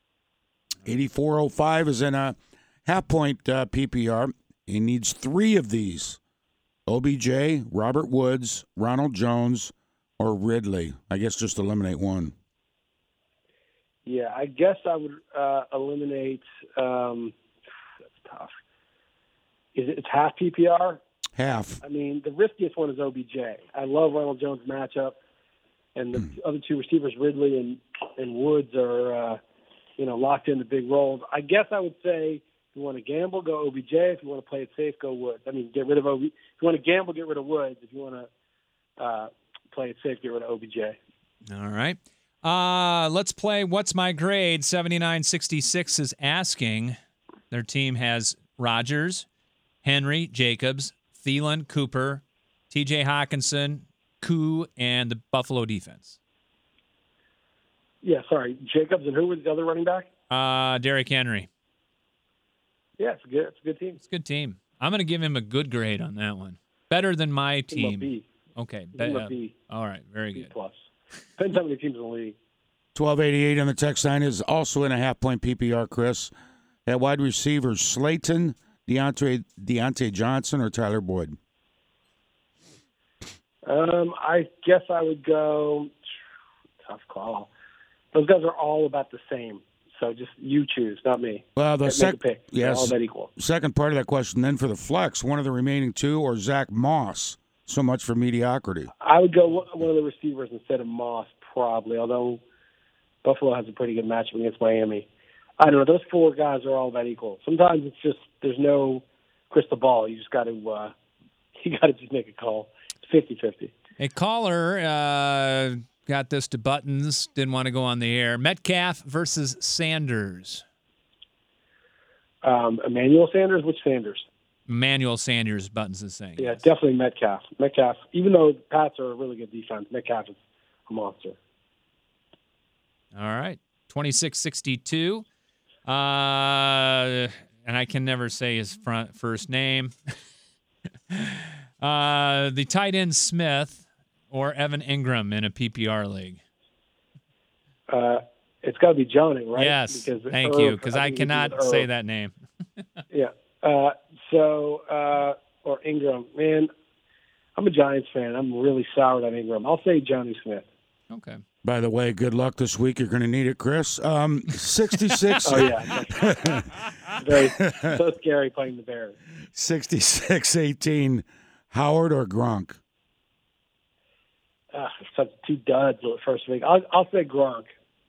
8405 is in a half-point PPR. He needs 3 of these. OBJ, Robert Woods, Ronald Jones, or Ridley. I guess just eliminate 1.
Yeah, I guess I would eliminate that's tough. It's half PPR?
Half.
I mean, the riskiest one is OBJ. I love Ronald Jones' matchup, and the other 2 receivers, Ridley and Woods, are locked into big roles. I guess I would say if you want to gamble, go OBJ. If you want to play it safe, go Woods. I mean, get rid of If you want to gamble, get rid of Woods. If you want to play it safe, get rid of OBJ.
All right. Let's play What's My Grade. 79-66 is asking. Their team has Rodgers, Henry, Jacobs, Thielen, Cooper, T.J. Hawkinson, Koo, and the Buffalo defense.
Yeah, sorry. Jacobs and who was the other running back?
Derrick Henry.
Yeah, it's good. It's a good team.
It's a good team. I'm going to give him a good grade on that one. Better than my
Give him a
team.
B.
Okay.
Give him a B.
All right. Very
B
good.
plus. Depends how many teams in the league.
1288 on the text line is also in a half-point PPR, Chris. At wide receivers, Slayton, Deontay Johnson, or Tyler Boyd?
I guess I would go tough call. Those guys are all about the same. So just you choose, not me.
Well, the
Make a pick. They're
yes,
all about equal.
second part of that question, then for the flex, one of the remaining two, or Zach Moss? So much for mediocrity.
I would go one of the receivers instead of Moss, probably, although Buffalo has a pretty good matchup against Miami. I don't know. Those four guys are all about equal. Sometimes it's just there's no crystal ball. You just got to just make a call. It's 50-50.
A caller got this to Buttons, didn't want to go on the air. Metcalf versus Sanders.
Emmanuel Sanders? Which Sanders?
Emmanuel Sanders, Buttons is saying.
Yeah, definitely Metcalf. Metcalf, even though the Pats are a really good defense, Metcalf is a monster.
All right. 26-62. And I can never say his first name. The tight end Smith or Evan Ingram in a PPR league?
It's got to be Johnny, right?
Yes.
Because
thank you, because I cannot say that name.
Yeah. Or Ingram. Man, I'm a Giants fan. I'm really soured on Ingram. I'll say Johnny Smith.
Okay.
By the way, good luck this week. You're going to need it, Chris. 66.
Oh, yeah. Very so scary playing the Bears.
66-18. Howard or Gronk?
Such two duds the first week. I'll say Gronk.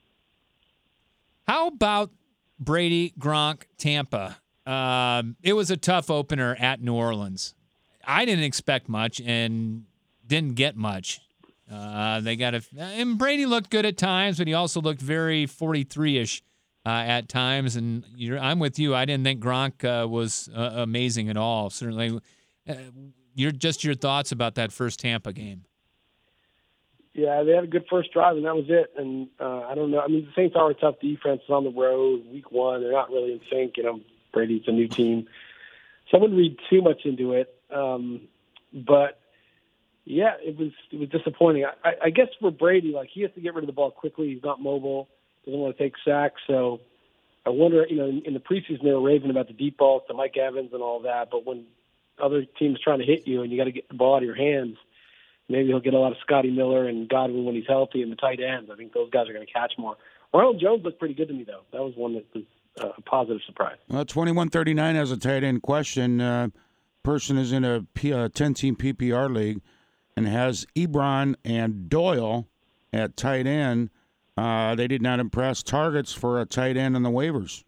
How about Brady, Gronk, Tampa? It was a tough opener at New Orleans. I didn't expect much and didn't get much. And Brady looked good at times, but he also looked very 43-ish at times. And I'm with you. I didn't think Gronk was amazing at all. Certainly, your thoughts about that first Tampa game.
Yeah, they had a good first drive, and that was it. And I don't know. I mean, the Saints are a tough defense on the road. Week one, they're not really in sync. Brady's a new team. So I wouldn't read too much into it. But, yeah, it was disappointing. I guess for Brady, he has to get rid of the ball quickly. He's not mobile, doesn't want to take sacks. So I wonder, in the preseason they were raving about the deep balls to Mike Evans and all that. But when other teams trying to hit you and you got to get the ball out of your hands, maybe he'll get a lot of Scotty Miller and Godwin when he's healthy and the tight ends. I think those guys are going to catch more. Ronald Jones looked pretty good to me, though. That was one that was a positive surprise.
Well, 2139 has a tight end question. Person is in a 10-team PPR league and has Ebron and Doyle at tight end. They did not impress. Targets for a tight end on the waivers.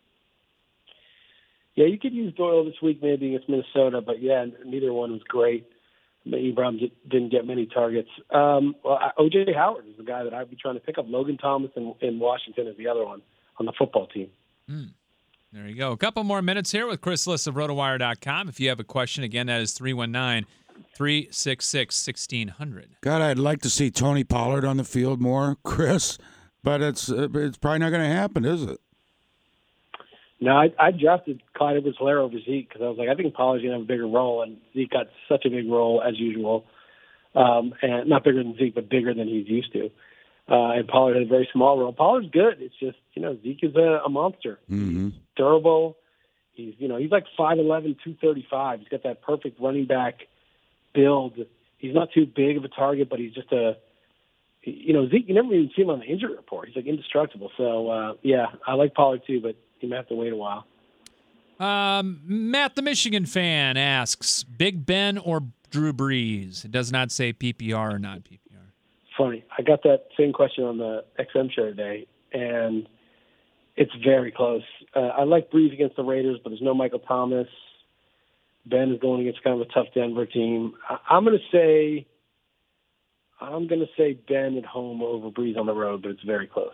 Yeah, you could use Doyle this week maybe against Minnesota, but, yeah, neither one was great. Ebron didn't get many targets. O.J. Howard is the guy that I'd be trying to pick up. Logan Thomas in Washington is the other one on the football team.
There you go. A couple more minutes here with Chris Liss of RotoWire.com. If you have a question, again, that is 319-366-1600.
God, I'd like to see Tony Pollard on the field more, Chris, but it's probably not going to happen, is it?
No, I drafted Clyde Edwards-Helaire over Zeke because I was like, I think Pollard's going to have a bigger role, and Zeke got such a big role as usual. And not bigger than Zeke, but bigger than he's used to. And Pollard had a very small role. Pollard's good. It's just, Zeke is a monster.
Mm-hmm.
He's durable. He's like 5'11", 235. He's got that perfect running back build. He's not too big of a target, but he's just Zeke, you never even see him on the injury report. He's like indestructible. So, yeah, I like Pollard too, but he might have to wait a while.
Matt, the Michigan fan, asks, Big Ben or Drew Brees? It does not say PPR or not PPR.
Funny. I got that same question on the XM show today, and it's very close. I like Brees against the Raiders, but there's no Michael Thomas. Ben is going against kind of a tough Denver team. I'm going to say Ben at home over Brees on the road, but it's very close.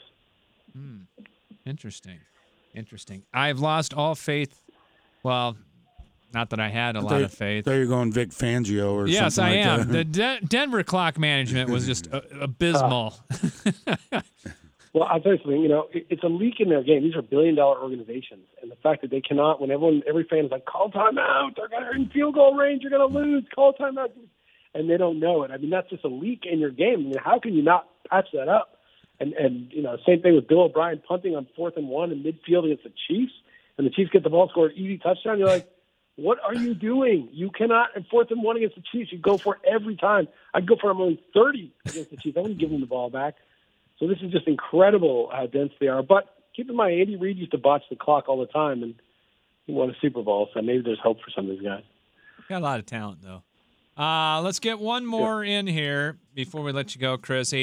Interesting. I've lost all faith. Well, Not that I had a lot of faith.
There you're going Vic Fangio or
yes,
something
I
like
am.
that.
The Denver clock management was just abysmal.
Well, I'll tell you something. It's a leak in their game. These are billion-dollar organizations, and the fact that they cannot, when every fan is like, "Call timeout! They're in field goal range. You're going to lose. Call timeout," and they don't know it. I mean, that's just a leak in your game. I mean, how can you not patch that up? And same thing with Bill O'Brien punting on 4th and 1 in midfield against the Chiefs, and the Chiefs get the ball, scored easy touchdown. You're like, what are you doing? You cannot, in 4th and 1 against the Chiefs, you go for it every time. I'd go for them only 30 against the Chiefs. I wouldn't give them the ball back. So this is just incredible how dense they are. But keep in mind, Andy Reid used to botch the clock all the time, and he won a Super Bowl, so maybe there's hope for some of these guys.
Got a lot of talent, though. Let's get one more in here before we let you go, Chris.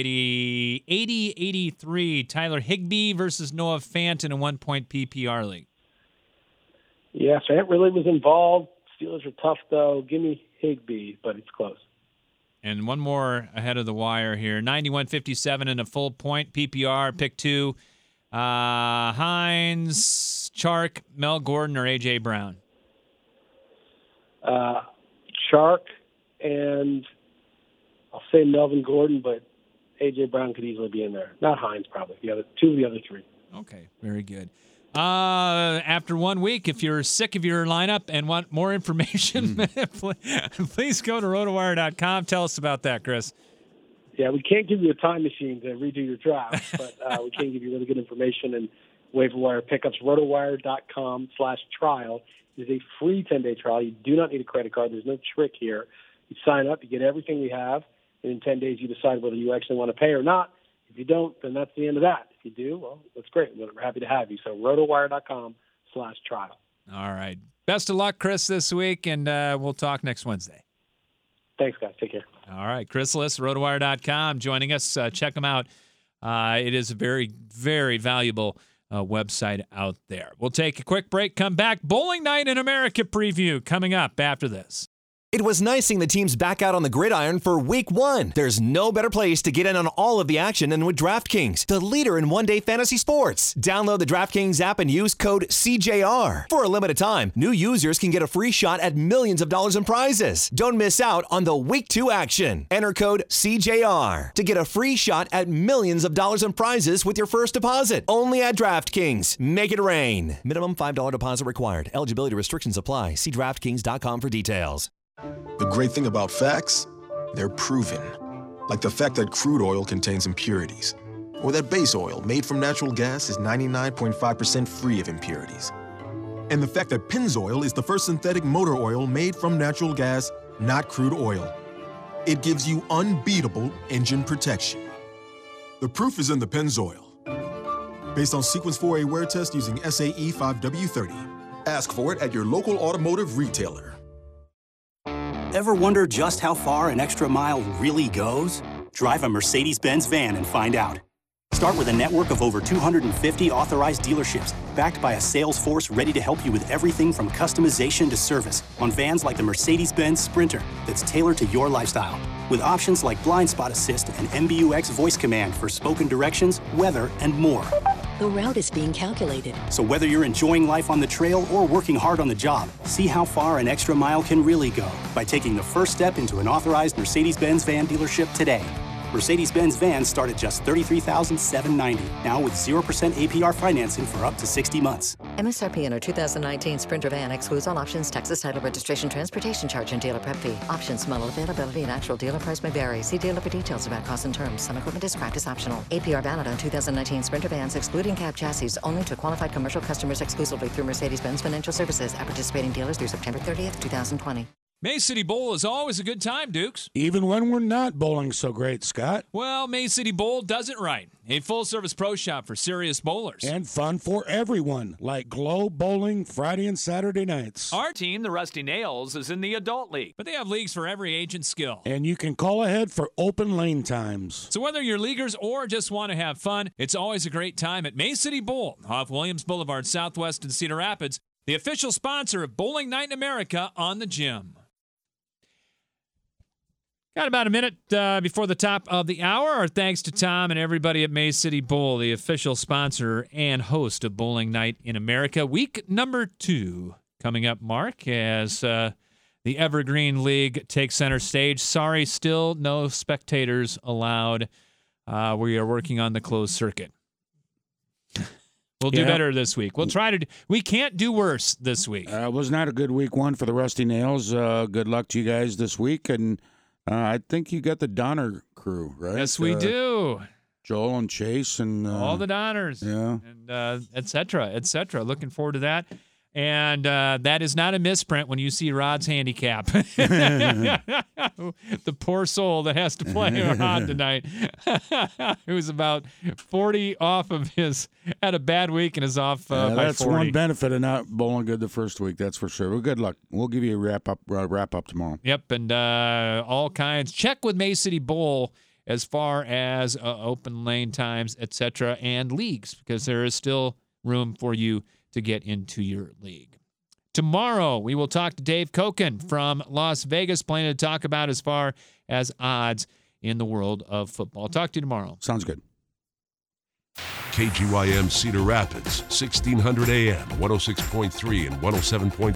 80-83, Tyler Higbee versus Noah Fant in a 1-point PPR league.
Yeah, Fant really was involved. Steelers are tough, though. Give me Higbee, but it's close.
And one more ahead of the wire here. 91-57 in a full point PPR, pick 2. Hines, Chark, Mel Gordon, or A.J. Brown?
Chark, and I'll say Melvin Gordon, but A.J. Brown could easily be in there. Not Hines, probably. Two of the other 3.
Okay, very good. After 1 week, if you're sick of your lineup and want more information, please go to rotowire.com. Tell us about that, Chris.
Yeah, we can't give you a time machine to redo your draft, but we can give you really good information and waiver wire pickups. Rotowire.com/trial is a free 10-day trial. You do not need a credit card. There's no trick here. You sign up, you get everything we have, and in 10 days you decide whether you actually want to pay or not. If you don't, then that's the end of that. If you do, well, that's great. We're happy to have you. So rotowire.com/trial.
All right. Best of luck, Chris, this week, and we'll talk next Wednesday.
Thanks, guys. Take care.
All right. Chris Liss, rotowire.com, joining us. Check them out. It is a very, very valuable website out there. We'll take a quick break, come back. Bowling Night in America preview coming up after this.
It was nice seeing the teams back out on the gridiron for Week 1. There's no better place to get in on all of the action than with DraftKings, the leader in one-day fantasy sports. Download the DraftKings app and use code CJR. For a limited time, new users can get a free shot at millions of dollars in prizes. Don't miss out on the Week 2 action. Enter code CJR to get a free shot at millions of dollars in prizes with your first deposit. Only at DraftKings. Make it rain. Minimum $5 deposit required. Eligibility restrictions apply. See DraftKings.com for details.
The great thing about facts, they're proven. Like the fact that crude oil contains impurities. Or that base oil made from natural gas is 99.5% free of impurities. And the fact that Pennzoil is the first synthetic motor oil made from natural gas, not crude oil. It gives you unbeatable engine protection. The proof is in the Pennzoil. Based on Sequence 4A wear test using SAE 5W30. Ask for it at your local automotive retailer.
Ever wonder just how far an extra mile really goes? Drive a Mercedes-Benz van and find out. Start with a network of over 250 authorized dealerships, backed by a sales force ready to help you with everything from customization to service on vans like the Mercedes-Benz Sprinter that's tailored to your lifestyle. With options like Blind Spot Assist and MBUX voice command for spoken directions, weather, and more.
The route is being calculated.
So whether you're enjoying life on the trail or working hard on the job, see how far an extra mile can really go by taking the first step into an authorized Mercedes-Benz van dealership today. Mercedes-Benz vans start at just $33,790, now with 0% APR financing for up to 60 months.
MSRP in our 2019 Sprinter van excludes all options, Texas title registration, transportation charge, and dealer prep fee. Options, model availability, and actual dealer price may vary. See dealer for details about costs and terms. Some equipment described as optional. APR valid on 2019 Sprinter vans, excluding cab chassis, only to qualified commercial customers exclusively through Mercedes-Benz Financial Services at participating dealers through September 30th, 2020.
May City Bowl is always a good time, Dukes.
Even when we're not bowling so great, Scott.
Well, May City Bowl does it right. A full-service pro shop for serious bowlers.
And fun for everyone, like Glow Bowling Friday and Saturday nights.
Our team, the Rusty Nails, is in the adult league, but they have leagues for every age and skill.
And you can call ahead for open lane times.
So whether you're leaguers or just want to have fun, it's always a great time at May City Bowl off Williams Boulevard Southwest in Cedar Rapids, the official sponsor of Bowling Night in America on the Gym. Got about a minute before the top of the hour. Our thanks to Tom and everybody at May City Bowl, the official sponsor and host of Bowling Night in America. Week number 2 coming up, Mark, as the Evergreen League takes center stage. Sorry, still no spectators allowed. We are working on the closed circuit. We'll do better this week. We'll try to. We can't do worse this week.
It was not a good week one for the Rusty Nails. Good luck to you guys this week. And I think you got the Donner crew, right?
Yes, we do.
Joel and Chase and
all the Donners.
Yeah.
And et cetera, et cetera. Looking forward to that. And that is not a misprint when you see Rod's handicap. The poor soul that has to play Rod tonight, who's about 40 off of had a bad week and is off by 40.
That's one benefit of not bowling good the first week, that's for sure. Well, good luck. We'll give you a wrap up tomorrow.
Yep, and all kinds. Check with May City Bowl as far as open lane times, et cetera, and leagues, because there is still room for you to get into your league. Tomorrow, we will talk to Dave Koken from Las Vegas, planning to talk about as far as odds in the world of football. Talk to you tomorrow.
Sounds good.
KGYM Cedar Rapids, 1600 AM, 106.3 and 107.5.